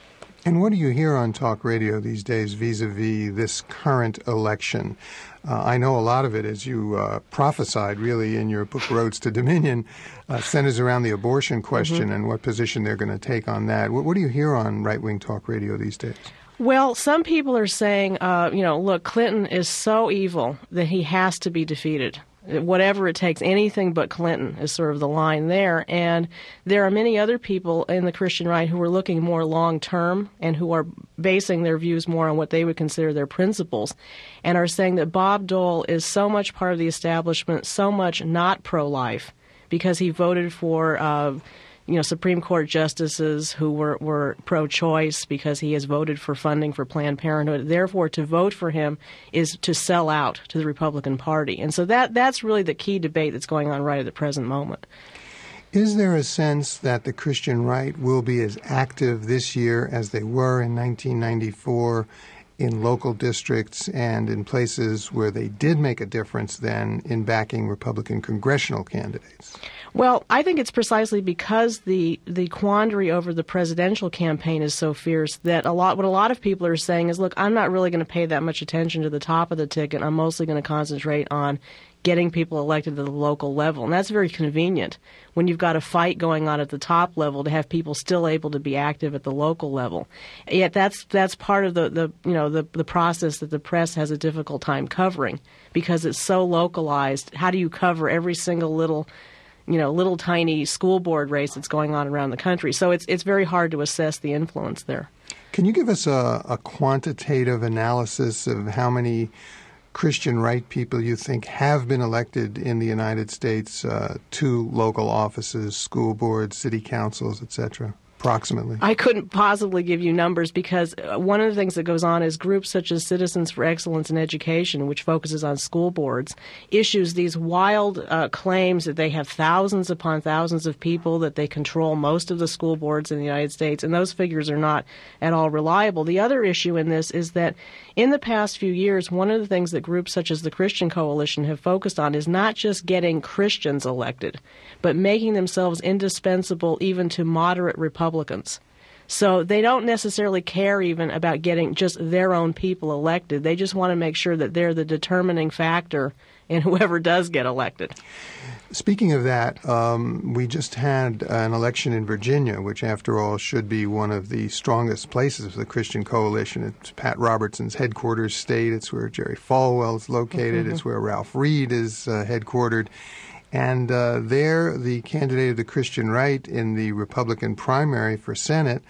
G: And what do you hear on talk radio these days vis-a-vis this current election? Uh, I know a lot of it, as you uh, prophesied really in your book Roads to Dominion, uh, centers around the abortion question mm-hmm. and what position they're going to take on that. What, what do you hear on right-wing talk radio these days?
H: Well, some people are saying, uh, you know, look, Clinton is so evil that he has to be defeated. Whatever it takes, anything but Clinton is sort of the line there. And there are many other people in the Christian right who are looking more long-term and who are basing their views more on what they would consider their principles, and are saying that Bob Dole is so much part of the establishment, so much not pro-life, because he voted for uh, you know, Supreme Court justices who were, were pro-choice, because he has voted for funding for Planned Parenthood. Therefore, to vote for him is to sell out to the Republican Party. And so that that's really the key debate that's going on right at the present moment.
G: Is there a sense that the Christian right will be as active this year as they were in nineteen ninety-four in local districts and in places where they did make a difference then in backing Republican congressional candidates?
H: Well, I think it's precisely because the the quandary over the presidential campaign is so fierce that a lot what a lot of people are saying is, look, I'm not really going to pay that much attention to the top of the ticket. I'm mostly going to concentrate on getting people elected at the local level. And that's very convenient when you've got a fight going on at the top level to have people still able to be active at the local level. Yet that's that's part of the, the you know the, the process that the press has a difficult time covering, because it's so localized. How do you cover every single little you know, little tiny school board race that's going on around the country? So it's it's very hard to assess the influence there.
G: Can you give us a, a quantitative analysis of how many Christian right people you think have been elected in the United States uh, to local offices, school boards, city councils, et cetera? Approximately.
H: I couldn't possibly give you numbers, because one of the things that goes on is groups such as Citizens for Excellence in Education, which focuses on school boards, issues these wild uh, claims that they have thousands upon thousands of people, that they control most of the school boards in the United States, and those figures are not at all reliable. The other issue in this is that in the past few years, one of the things that groups such as the Christian Coalition have focused on is not just getting Christians elected, but making themselves indispensable even to moderate Republicans. Republicans. So they don't necessarily care even about getting just their own people elected. They just want to make sure that they're the determining factor in whoever does get elected.
G: Speaking of that, um, we just had an election in Virginia, which, after all, should be one of the strongest places for the Christian Coalition. It's Pat Robertson's headquarters state. It's where Jerry Falwell is located. Mm-hmm. It's where Ralph Reed is uh, headquartered. And uh, there, the candidate of the Christian right in the Republican primary for Senate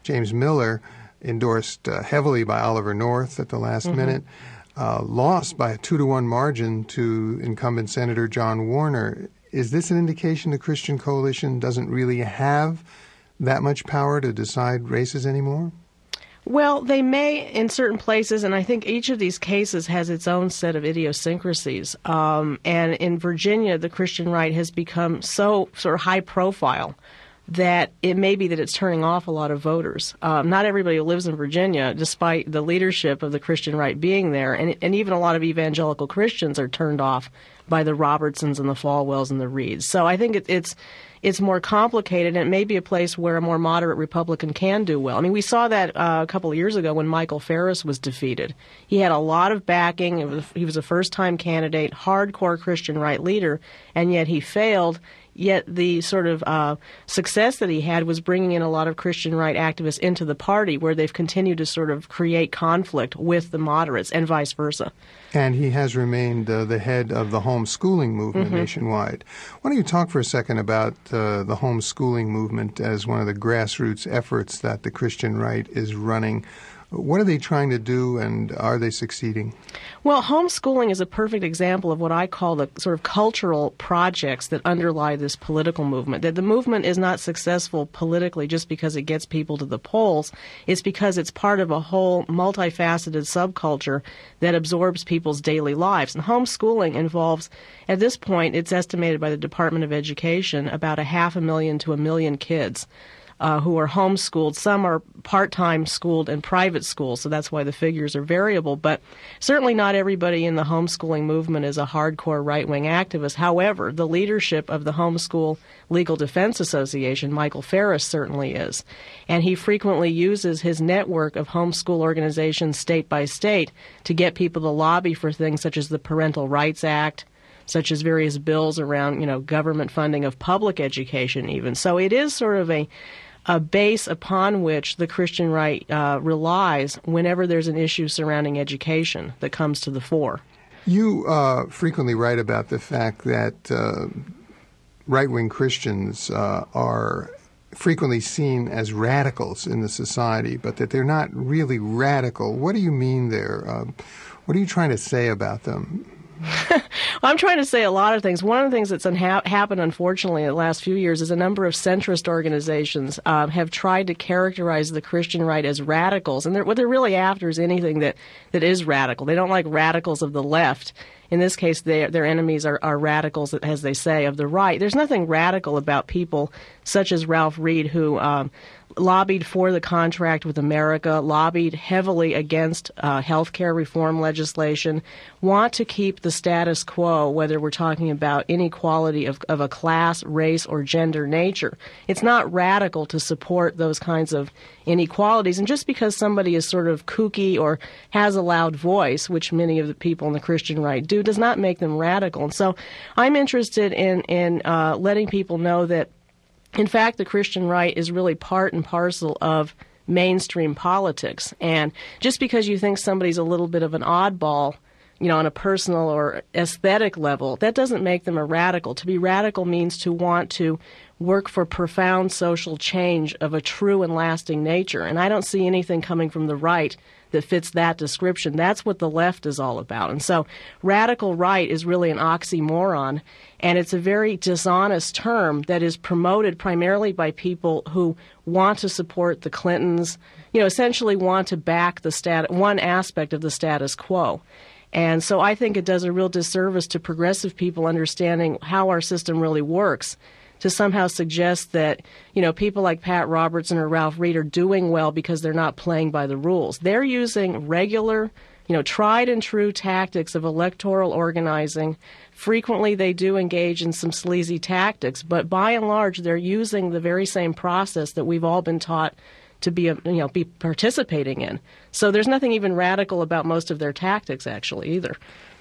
G: James Miller, endorsed uh, heavily by Oliver North at the last mm-hmm. minute, uh, lost by a two to one margin to incumbent Senator John Warner. Is this an indication the Christian Coalition doesn't really have that much power to decide races anymore?
H: Well, they may in certain places, and I think each of these cases has its own set of idiosyncrasies. Um, and in Virginia, the Christian right has become so sort of high profile that it may be that it's turning off a lot of voters. Um, not everybody who lives in Virginia, despite the leadership of the Christian right being there, and, and even a lot of evangelical Christians are turned off by the Robertsons and the Falwells and the Reeds. So I think it, it's it's more complicated, and it may be a place where a more moderate Republican can do well. I mean, we saw that uh, a couple of years ago when Michael Farris was defeated. He had a lot of backing. It was, he was a first-time candidate, hardcore Christian right leader, and yet he failed. Yet the sort of uh, success that he had was bringing in a lot of Christian right activists into the party, where they've continued to sort of create conflict with the moderates and vice versa.
G: And he has remained uh, the head of the homeschooling movement mm-hmm. nationwide. Why don't you talk for a second about uh, the homeschooling movement as one of the grassroots efforts that the Christian right is running? What are they trying to do, and are they succeeding?
H: Well, homeschooling is a perfect example of what I call the sort of cultural projects that underlie this political movement. That the movement is not successful politically just because it gets people to the polls. It's because it's part of a whole multifaceted subculture that absorbs people's daily lives. And homeschooling involves, at this point, it's estimated by the Department of Education, about a half a million to a million kids Uh, who are homeschooled. Some are part-time schooled in private schools, so that's why the figures are variable. But certainly not everybody in the homeschooling movement is a hardcore right-wing activist. However, the leadership of the Homeschool Legal Defense Association, Michael Farris, certainly is. And he frequently uses his network of homeschool organizations state by state to get people to lobby for things such as the Parental Rights Act, such as various bills around, you know, government funding of public education even. So it is sort of a a base upon which the Christian right uh, relies whenever there's an issue surrounding education that comes to the fore.
G: You uh, frequently write about the fact that uh, right-wing Christians uh, are frequently seen as radicals in the society, but that they're not really radical. What do you mean there? Uh, what are you trying to say about them?
H: Well, I'm trying to say a lot of things. One of the things that's unha- happened, unfortunately, in the last few years is a number of centrist organizations uh, have tried to characterize the Christian right as radicals. And they're, what they're really after is anything that, that is radical. They don't like radicals of the left. In this case, they, their enemies are, are radicals, as they say, of the right. There's nothing radical about people such as Ralph Reed, who um, lobbied for the contract with America, lobbied heavily against uh, health care reform legislation, want to keep the status quo, whether we're talking about inequality of, of a class, race, or gender nature. It's not radical to support those kinds of inequalities. And just because somebody is sort of kooky or has a loud voice, which many of the people in the Christian right do, does not make them radical. And so I'm interested in, in uh, letting people know that, in fact, the Christian right is really part and parcel of mainstream politics. And just because you think somebody's a little bit of an oddball, you know, on a personal or aesthetic level, that doesn't make them a radical. To be radical means to want to work for profound social change of a true and lasting nature. And I don't see anything coming from the right that fits that description. That's what the left is all about. And so radical right is really an oxymoron, and it's a very dishonest term that is promoted primarily by people who want to support the Clintons, you know, essentially want to back the stat- one aspect of the status quo. And so I think it does a real disservice to progressive people understanding how our system really works to somehow suggest that, you know, people like Pat Robertson or Ralph Reed are doing well because they're not playing by the rules. They're using regular, you know, tried and true tactics of electoral organizing. Frequently they do engage in some sleazy tactics, but by and large they're using the very same process that we've all been taught to be, you know, be participating in. So there's nothing even radical about most of their tactics, actually, either.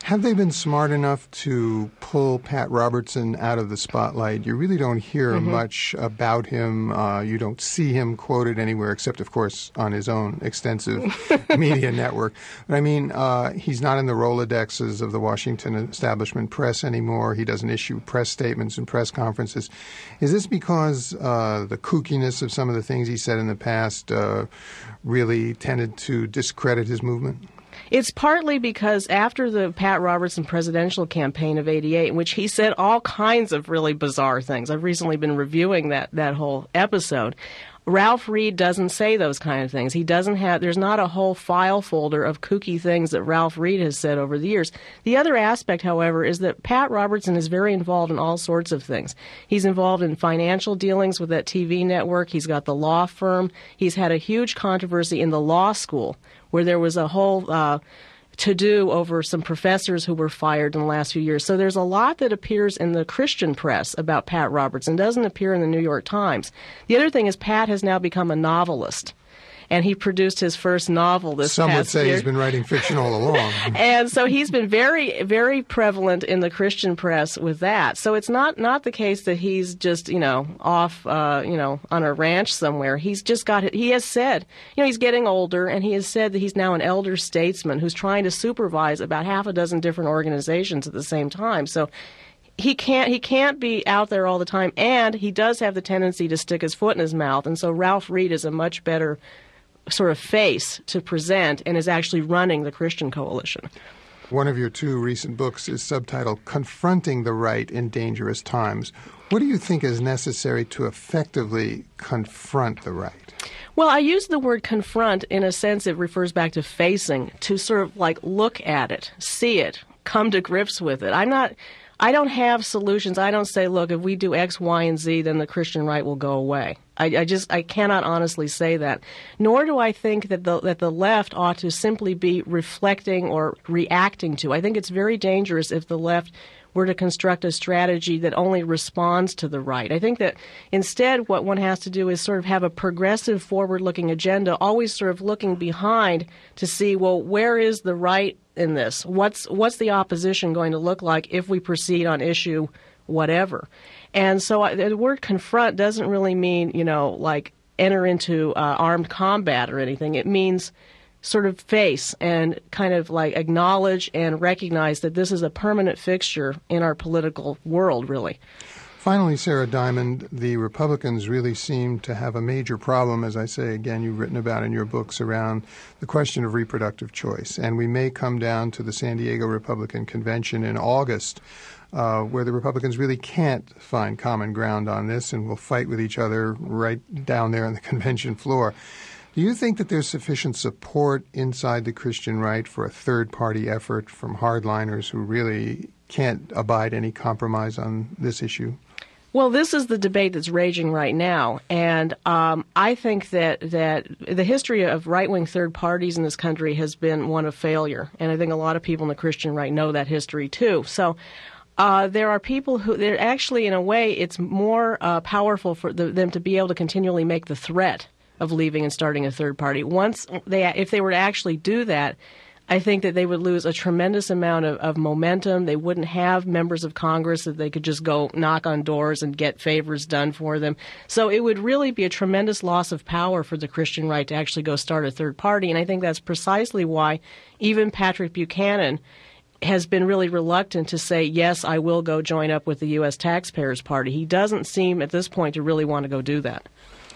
G: Have they been smart enough to pull Pat Robertson out of the spotlight? You really don't hear mm-hmm. much about him. Uh, you don't see him quoted anywhere except, of course, on his own extensive media network. But I mean, uh, he's not in the Rolodexes of the Washington establishment press anymore. He doesn't issue press statements and press conferences. Is this because uh, the kookiness of some of the things he said in the past uh, really tended to discredit his movement?
H: It's partly because after the Pat Robertson presidential campaign of eighty-eight, in which he said all kinds of really bizarre things, I've recently been reviewing that, that whole episode, Ralph Reed doesn't say those kind of things. He doesn't have, there's not a whole file folder of kooky things that Ralph Reed has said over the years. The other aspect, however, is that Pat Robertson is very involved in all sorts of things. He's involved in financial dealings with that T V network. He's got the law firm. He's had a huge controversy in the law school where there was a whole uh, to-do over some professors who were fired in the last few years. So there's a lot that appears in the Christian press about Pat Robertson, doesn't appear in the New York Times. The other thing is Pat has now become a novelist. And he produced his first novel this
G: Some
H: past
G: would say
H: year.
G: He's been writing fiction all along.
H: And so he's been very, very prevalent in the Christian press with that. So it's not, not the case that he's just, you know, off, uh, you know, on a ranch somewhere. He's just got, he has said, you know, he's getting older, and he has said that he's now an elder statesman who's trying to supervise about half a dozen different organizations at the same time. So he can't he can't be out there all the time, and he does have the tendency to stick his foot in his mouth. And so Ralph Reed is a much better sort of face to present and is actually running the Christian Coalition.
G: One of your two recent books is subtitled Confronting the Right in Dangerous Times. What do you think is necessary to effectively confront the right?
H: Well, I use the word confront in a sense it refers back to facing, to sort of like look at it, see it, come to grips with it. I'm not... I don't have solutions. I don't say, look, if we do X, Y, and Z, then the Christian right will go away. I, I just I cannot honestly say that. Nor do I think that the that the left ought to simply be reflecting or reacting to. I think it's very dangerous if the left were to construct a strategy that only responds to the right. I think that instead what one has to do is sort of have a progressive, forward-looking agenda, always sort of looking behind to see, well, where is the right in this? What's what's the opposition going to look like if we proceed on issue whatever? And so I, the word confront doesn't really mean, you know, like enter into uh, armed combat or anything. It means sort of face and kind of like acknowledge and recognize that this is a permanent fixture in our political world, really.
G: Finally, Sarah Diamond, the Republicans really seem to have a major problem, as I say, again, you've written about in your books, around the question of reproductive choice. And we may come down to the San Diego Republican Convention in August, uh, where the Republicans really can't find common ground on this and will fight with each other right down there on the convention floor. Do you think that there's sufficient support inside the Christian right for a third-party effort from hardliners who really can't abide any compromise on this issue?
H: Well, this is the debate that's raging right now, and um, I think that, that the history of right-wing third parties in this country has been one of failure, and I think a lot of people in the Christian right know that history too. So uh, there are people who, they're actually, in a way, it's more uh, powerful for the, them to be able to continually make the threat of leaving and starting a third party. Once they, if they were to actually do that, I think that they would lose a tremendous amount of, of momentum. They wouldn't have members of Congress that they could just go knock on doors and get favors done for them. So it would really be a tremendous loss of power for the Christian right to actually go start a third party. And I think that's precisely why even Patrick Buchanan has been really reluctant to say, yes, I will go join up with the U S Taxpayers Party. He doesn't seem at this point to really want to go do that.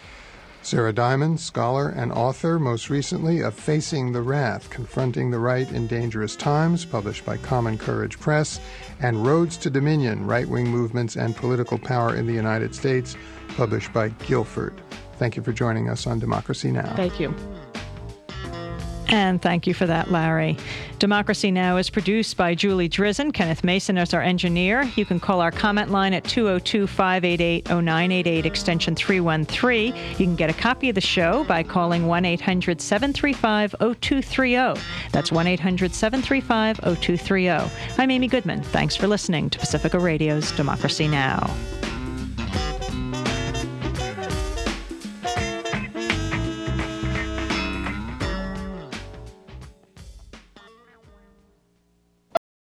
G: Sarah Diamond, scholar and author, most recently of Facing the Wrath, Confronting the Right in Dangerous Times, published by Common Courage Press, and Roads to Dominion, Right-Wing Movements and Political Power in the United States, published by Guilford. Thank you for joining us on Democracy Now!
H: Thank you.
A: And thank you for that, Larry. Democracy Now! Is produced by Julie Drizzen. Kenneth Mason is our engineer. You can call our comment line at two oh two, five eight eight, oh nine eight eight, extension three one three. You can get a copy of the show by calling one eight hundred, seven three five, oh two three oh. That's one eight hundred, seven three five, oh two three oh. I'm Amy Goodman. Thanks for listening to Pacifica Radio's Democracy Now!